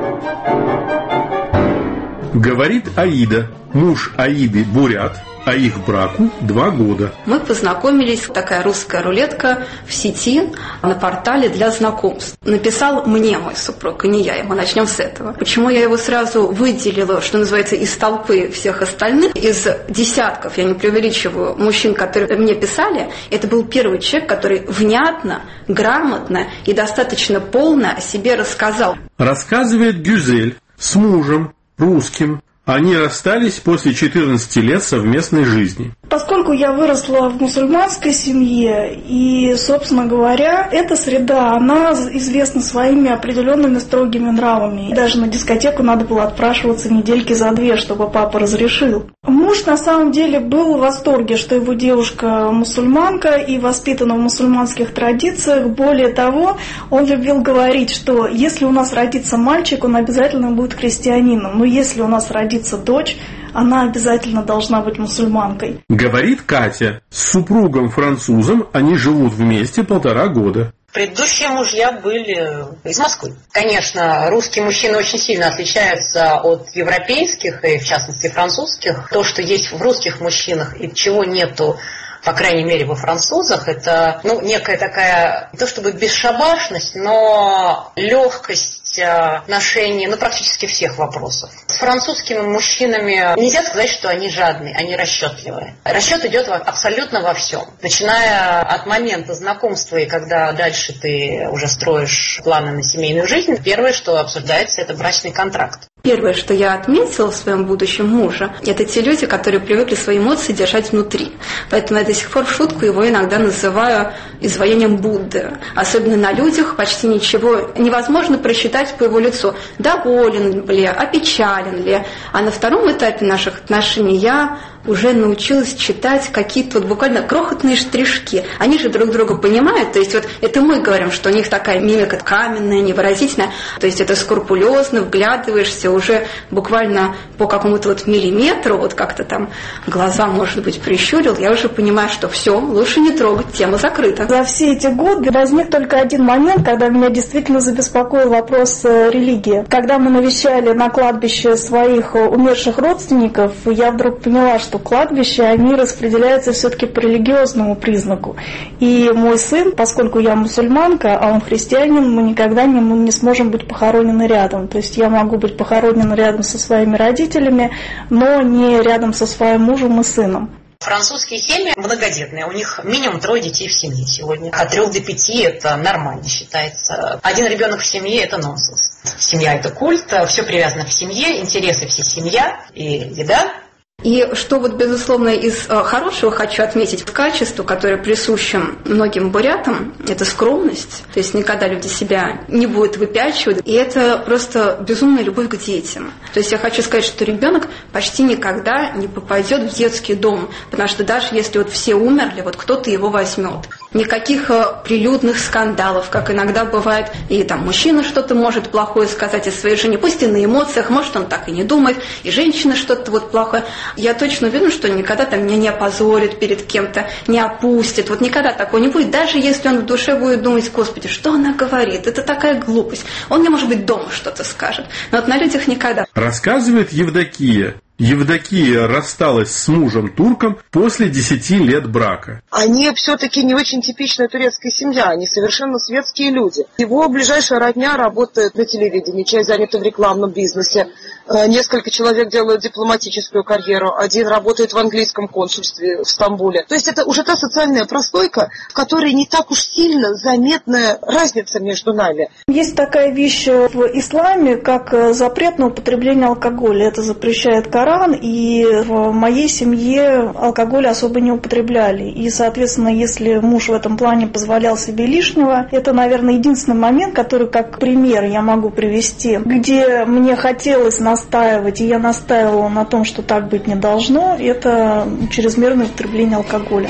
Говорит Аида. Муж Аиды бурят, а их браку два года. Мы познакомились, такая русская рулетка в сети на портале для знакомств. Написал мне мой супруг, и не я ему. Начнем с этого. Почему я его сразу выделила, что называется, из толпы всех остальных, из десятков, я не преувеличиваю, мужчин, которые мне писали, это был первый человек, который внятно, грамотно и достаточно полно о себе рассказал. Рассказывает Гюзель. С мужем, русским. Они расстались после четырнадцати лет совместной жизни. Поскольку я выросла в мусульманской семье, и, собственно говоря, эта среда, она известна своими определенными строгими нравами. Даже на дискотеку надо было отпрашиваться недельки за две, чтобы папа разрешил. Муж на самом деле был в восторге, что его девушка мусульманка и воспитана в мусульманских традициях. Более того, он любил говорить, что если у нас родится мальчик, он обязательно будет христианином. Но если у нас родится дочь, она обязательно должна быть мусульманкой. Говорит Катя. С супругом-французом они живут вместе полтора года. Предыдущие мужья были из Москвы. Конечно, русские мужчины очень сильно отличаются от европейских, и в частности французских. То, что есть в русских мужчинах и чего нету, по крайней мере, во французах, это ну, некая такая, не то чтобы бесшабашность, но легкость отношений, ну, практически всех вопросов. С французскими мужчинами нельзя сказать, что они жадные, они расчетливые. Расчет идет абсолютно во всем. Начиная от момента знакомства и когда дальше ты уже строишь планы на семейную жизнь, первое, что обсуждается, это брачный контракт. Первое, что я отметила в своем будущем муже, это те люди, которые привыкли свои эмоции держать внутри. Поэтому я до сих пор в шутку его иногда называю изваянием Будды. Особенно на людях почти ничего невозможно просчитать по его лицу. Доволен ли, опечален ли. А на втором этапе наших отношений я уже научилась читать какие-то вот буквально крохотные штришки. Они же друг друга понимают. То есть вот это мы говорим, что у них такая мимика каменная, невыразительная. То есть это скрупулезно, вглядываешься уже буквально по какому-то вот миллиметру, вот как-то там глаза, может быть, прищурил. Я уже понимаю, что все, лучше не трогать, тема закрыта. За все эти годы возник только один момент, когда меня действительно забеспокоил вопрос религии. Когда мы навещали на кладбище своих умерших родственников, я вдруг поняла, что кладбища, они распределяются все-таки по религиозному признаку. И мой сын, поскольку я мусульманка, а он христианин, мы никогда не, мы не сможем быть похоронены рядом. То есть я могу быть похоронена рядом со своими родителями, но не рядом со своим мужем и сыном. Французские семьи многодетные, у них минимум трое детей в семье сегодня. От трех до пяти это нормально считается. Один ребенок в семье это нонсенс. Семья это культ, все привязано к семье, интересы все семья и еда. И что вот, безусловно, из хорошего хочу отметить, качество, которое присуще многим бурятам, это скромность. То есть никогда люди себя не будут выпячивать. И это просто безумная любовь к детям. То есть я хочу сказать, что ребенок почти никогда не попадет в детский дом. Потому что даже если вот все умерли, вот кто-то его возьмет. Никаких прилюдных скандалов, как иногда бывает. И там мужчина что-то может плохое сказать о своей жене. Пусть и на эмоциях, может, он так и не думает. И женщина что-то вот плохое. Я точно уверена, что никогда там меня не опозорит перед кем-то, не опустит. Вот никогда такого не будет. Даже если он в душе будет думать: Господи, что она говорит? Это такая глупость. Он мне, может быть, дома что-то скажет. Но вот на людях никогда. Рассказывает Евдокия. Евдокия рассталась с мужем-турком после десяти лет брака. Они все-таки не очень типичная турецкая семья, они совершенно светские люди. Его ближайшая родня работает на телевидении, часть занята в рекламном бизнесе. Несколько человек делают дипломатическую карьеру, один работает в английском консульстве в Стамбуле. То есть это уже та социальная прослойка, в которой не так уж сильно заметная разница между нами. Есть такая вещь в исламе, как запрет на употребление алкоголя. Это запрещает Коран, и в моей семье алкоголь особо не употребляли. И, соответственно, если муж в этом плане позволял себе лишнего, это, наверное, единственный момент, который как пример я могу привести, где мне хотелось на настаивать, и я настаивала на том, что так быть не должно, это чрезмерное употребление алкоголя.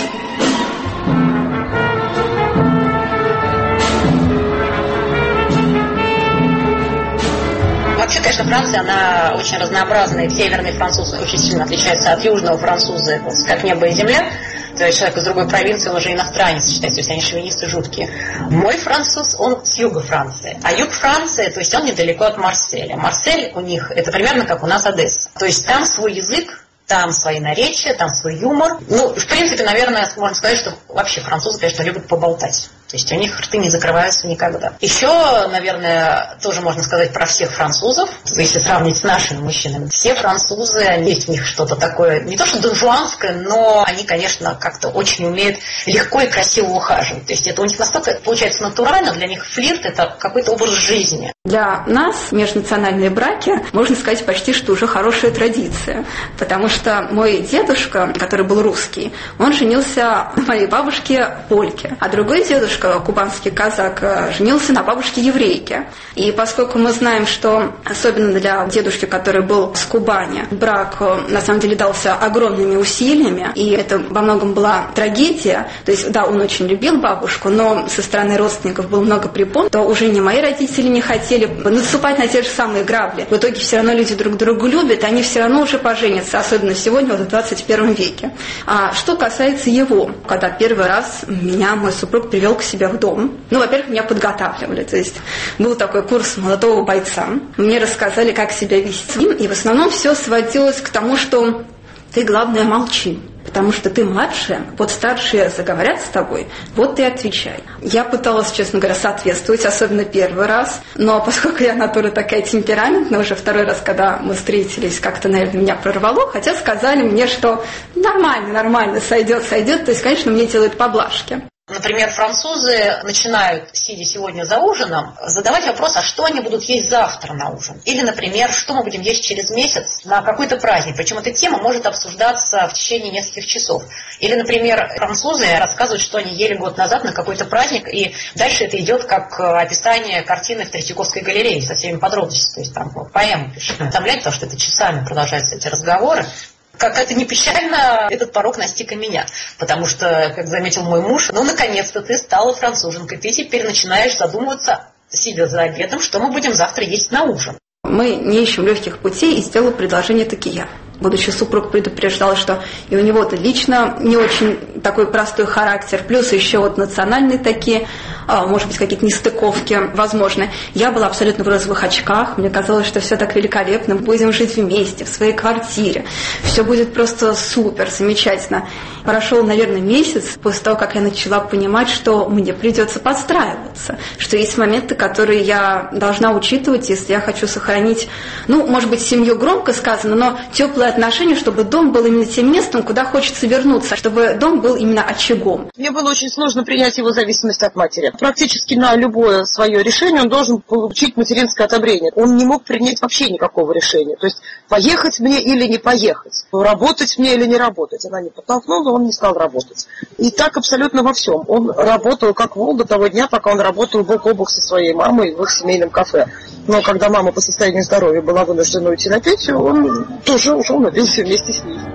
Вообще, конечно, Франция, она очень разнообразная. Северный француз очень сильно отличается от южного француза, как небо и земля. То есть человек из другой провинции, он уже иностранец считается, то есть они шовинисты жуткие. Мой француз, он с юга Франции. А юг Франции, то есть он недалеко от Марселя. Марсель у них, это примерно как у нас Одесса. То есть там свой язык, там свои наречия, там свой юмор. Ну, в принципе, наверное, можно сказать, что вообще французы, конечно, любят поболтать. То есть у них рты не закрываются никогда. Еще, наверное, тоже можно сказать про всех французов, если сравнить с нашими мужчинами. Все французы, они, есть в них что-то такое, не то что донжуанское, но они, конечно, как-то очень умеют легко и красиво ухаживать. То есть это у них настолько получается натурально, для них флирт – это какой-то образ жизни. Для нас межнациональные браки, можно сказать, почти что уже хорошая традиция. Потому что мой дедушка, который был русский, он женился на моей бабушке польке, а другой дедушка, кубанский казак, женился на бабушке еврейке. И поскольку мы знаем, что особенно для дедушки, который был с Кубани, брак на самом деле дался огромными усилиями, и это во многом была трагедия, то есть да, он очень любил бабушку, но со стороны родственников было много препон, то уже ни мои родители не хотели наступать на те же самые грабли. В итоге все равно люди друг друга любят, они все равно уже поженятся, особенно сегодня, вот в двадцать первом веке. А что касается его, когда первый раз меня мой супруг привел к себя в дом. Ну, во-первых, меня подготавливали, то есть был такой курс молодого бойца. Мне рассказали, как себя вести, и в основном все сводилось к тому, что ты, главное, молчи. Потому что ты младшая, вот старшие заговорят с тобой, вот ты отвечай. Я пыталась, честно говоря, соответствовать, особенно первый раз, но поскольку я натура такая темпераментная, уже второй раз, когда мы встретились, как-то, наверное, меня прорвало, хотя сказали мне, что нормально, нормально, сойдет, сойдет, то есть, конечно, мне делают поблажки. Например, французы начинают, сидя сегодня за ужином, задавать вопрос, а что они будут есть завтра на ужин? Или, например, что мы будем есть через месяц на какой-то праздник? Причем эта тема может обсуждаться в течение нескольких часов. Или, например, французы рассказывают, что они ели год назад на какой-то праздник, и дальше это идет как описание картины в Третьяковской галерее со всеми подробностями. То есть там поэму пишут. Там, потому что это часами продолжаются эти разговоры. Как это не печально, этот порог настиг и меня. Потому что, как заметил мой муж, ну, наконец-то ты стала француженкой. Ты теперь начинаешь задумываться, сидя за обедом, что мы будем завтра есть на ужин. Мы не ищем легких путей, и сделала предложение таки я. Будущий супруг предупреждал, что и у него-то лично не очень такой простой характер, плюс еще вот национальные такие, может быть, какие-то нестыковки возможны. Я была абсолютно в розовых очках, мне казалось, что все так великолепно, будем жить вместе, в своей квартире, все будет просто супер, замечательно. Прошел, наверное, месяц после того, как я начала понимать, что мне придется подстраиваться, что есть моменты, которые я должна учитывать, если я хочу сохранить, ну, может быть, семью громко сказано, но теплое отношения, чтобы дом был именно тем местом, куда хочется вернуться, чтобы дом был именно очагом. Мне было очень сложно принять его зависимость от матери. Практически на любое свое решение он должен получить материнское одобрение. Он не мог принять вообще никакого решения. То есть поехать мне или не поехать, работать мне или не работать. Она не подтолкнула, он не стал работать. И так абсолютно во всем. Он работал как вол до того дня, пока он работал бок о бок со своей мамой в их семейном кафе. Но когда мама по состоянию здоровья была вынуждена уйти на пенсию, он тоже ушел на пенсию вместе с ней.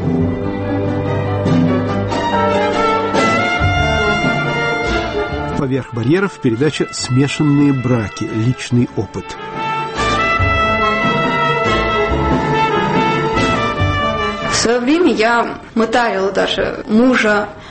Поверх барьеров передача «Смешанные браки. Личный опыт». В свое время я мытарила даже мужа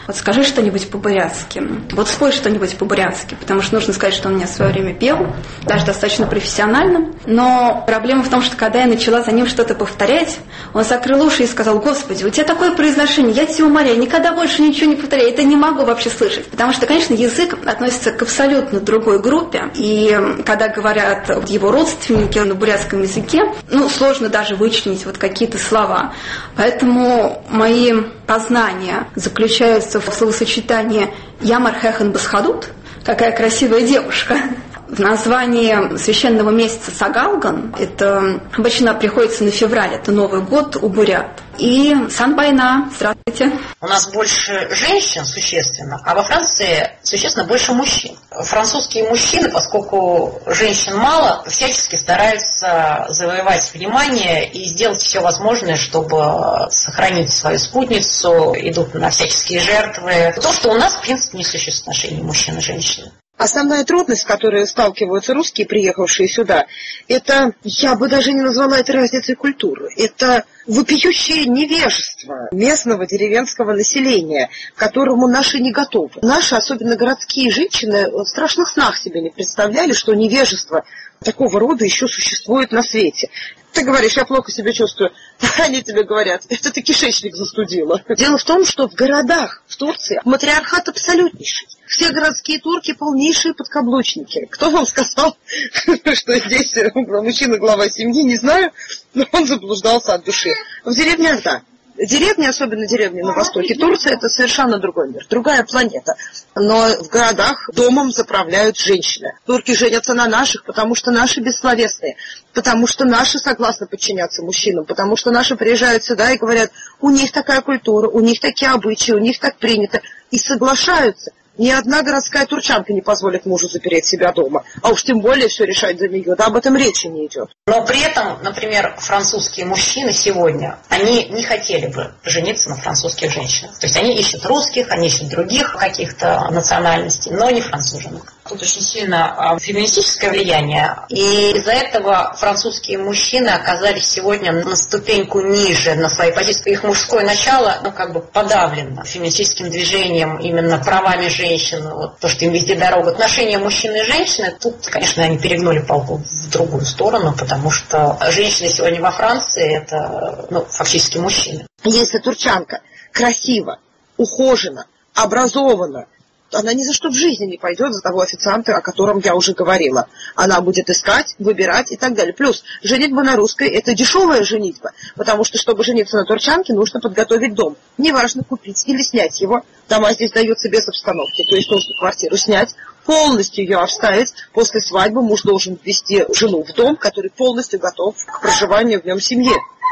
вот скажи что-нибудь по-бурятски, вот спой что-нибудь по-бурятски, потому что нужно сказать, что он мне в свое время пел, даже достаточно профессионально. Но проблема в том, что когда я начала за ним что-то повторять, он закрыл уши и сказал: «Господи, у тебя такое произношение, я тебя умоляю, никогда больше ничего не повторяй, это не могу вообще слышать». Потому что, конечно, язык относится к абсолютно другой группе, и когда говорят его родственники на бурятском языке, ну, сложно даже вычленить вот какие-то слова. Поэтому мои познания заключаются в словосочетании «Ямар хехан басхадут», какая красивая девушка. В названии священного месяца Сагалган, это обычно приходится на февраль, это Новый год у бурят. И Санбайна, здравствуйте. У нас больше женщин существенно, а во Франции существенно больше мужчин. Французские мужчины, поскольку женщин мало, всячески стараются завоевать внимание и сделать все возможное, чтобы сохранить свою спутницу, идут на всяческие жертвы. То, что у нас, в принципе, не существует в отношении мужчин и женщин. Основная трудность, с которой сталкиваются русские, приехавшие сюда, это, я бы даже не назвала это разницей культуры, это вопиющее невежество местного деревенского населения, к которому наши не готовы. Наши, особенно городские женщины, в страшных снах себе не представляли, что невежество такого рода еще существует на свете. Ты говоришь, я плохо себя чувствую. Они тебе говорят, это ты кишечник застудила. Дело в том, что в городах в Турции матриархат абсолютнейший. Все городские турки полнейшие подкаблучники. Кто вам сказал, что здесь мужчина глава семьи, не знаю, но он заблуждался от души. В деревнях, да. Деревни, особенно деревни на востоке Турции, это совершенно другой мир, другая планета. Но в городах домом заправляют женщины. Турки женятся на наших, потому что наши бессловесные, потому что наши согласны подчиняться мужчинам, потому что наши приезжают сюда и говорят, у них такая культура, у них такие обычаи, у них так принято, и соглашаются. Ни одна городская турчанка не позволит мужу запереть себя дома, а уж тем более все решать за нее, да об этом речи не идет. Но при этом, например, французские мужчины сегодня, они не хотели бы жениться на французских женщинах. То есть они ищут русских, они ищут других каких-то национальностей, но не француженок. Тут очень сильно феминистическое влияние, и из-за этого французские мужчины оказались сегодня на ступеньку ниже на своей позиции. Их мужское начало, ну, как бы подавлено феминистическим движением, именно правами женщин, вот то, что им везде дорога. Отношения мужчины и женщины, тут, конечно, они перегнули палку в другую сторону, потому что женщины сегодня во Франции – это, ну, фактически мужчины. Если турчанка красиво, ухожена, образована, она ни за что в жизни не пойдет за того официанта, о котором я уже говорила. Она будет искать, выбирать и так далее. Плюс женитьба на русской – это дешевая женитьба, потому что, чтобы жениться на турчанке, нужно подготовить дом. Неважно, купить или снять его. Дома здесь даются без обстановки, то есть нужно квартиру снять, полностью ее обставить. После свадьбы муж должен ввести жену в дом, который полностью готов к проживанию в нем семьи.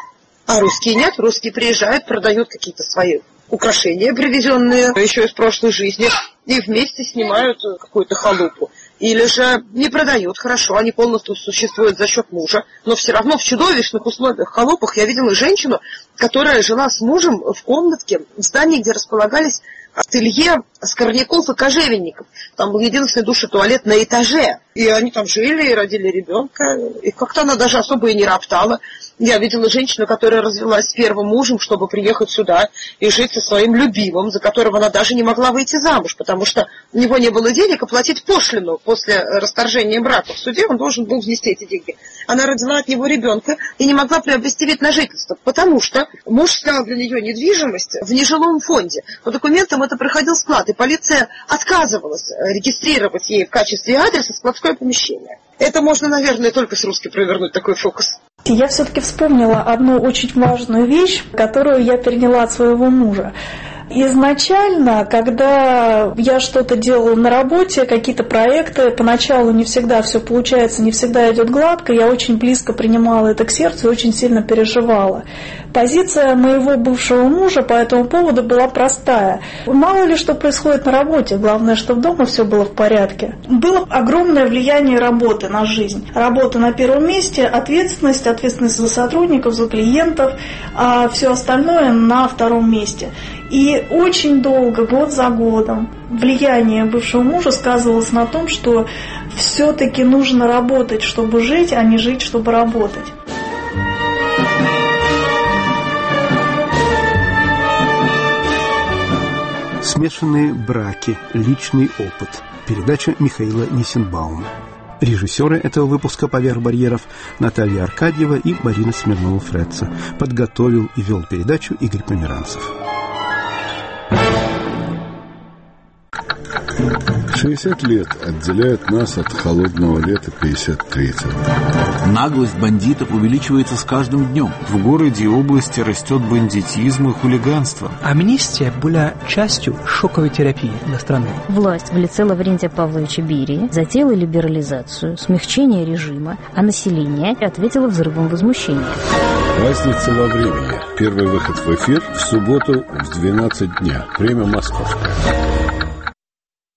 А русские нет, русские приезжают, продают какие-то свои украшения, привезенные еще из прошлой жизни, и вместе снимают какую-то халупу. Или же не продают, хорошо, они полностью существуют за счет мужа, но все равно в чудовищных условиях халупах я видела женщину, которая жила с мужем в комнатке в здании, где располагались ателье скорняков и кожевенников. Там был единственный душ и туалет на этаже. И они там жили и родили ребенка. И как-то она даже особо и не роптала. Я видела женщину, которая развелась с первым мужем, чтобы приехать сюда и жить со своим любимым, за которого она даже не могла выйти замуж, потому что у него не было денег оплатить пошлину после расторжения брака. В суде он должен был внести эти деньги. Она родила от него ребенка и не могла приобрести вид на жительство, потому что муж снял для нее недвижимость в нежилом фонде. По документам это проходил склад, и полиция отказывалась регистрировать ей в качестве адреса складское помещение. Это можно, наверное, только с русской провернуть такой фокус. Я все-таки вспомнила одну очень важную вещь, которую я переняла от своего мужа. Изначально, когда я что-то делала на работе, какие-то проекты, поначалу не всегда все получается, не всегда идет гладко, я очень близко принимала это к сердцу и очень сильно переживала. Позиция моего бывшего мужа по этому поводу была простая. Мало ли что происходит на работе, главное, чтобы дома все было в порядке. Было огромное влияние работы на жизнь. Работа на первом месте, ответственность, ответственность за сотрудников, за клиентов, а все остальное на втором месте. И очень долго, год за годом, влияние бывшего мужа сказывалось на том, что все-таки нужно работать, чтобы жить, а не жить, чтобы работать. С Смешанные браки. Личный опыт. Передача Михаила Нисенбаума. Режиссеры этого выпуска «Поверх барьеров» Наталья Аркадьева и Марина Смирнова-Фретца. Подготовил и вел передачу Игорь Померанцев. шестьдесят лет отделяют нас от холодного лета пятьдесят третьего. Наглость бандитов увеличивается с каждым днем. В городе и области растет бандитизм и хулиганство. Амнистия была частью шоковой терапии для страны. Власть в лице Лаврентия Павловича Берии затеяла либерализацию, смягчение режима, а население ответило взрывом возмущения. Разница во времени. Первый выход в эфир в субботу в двенадцать дня. Время московское.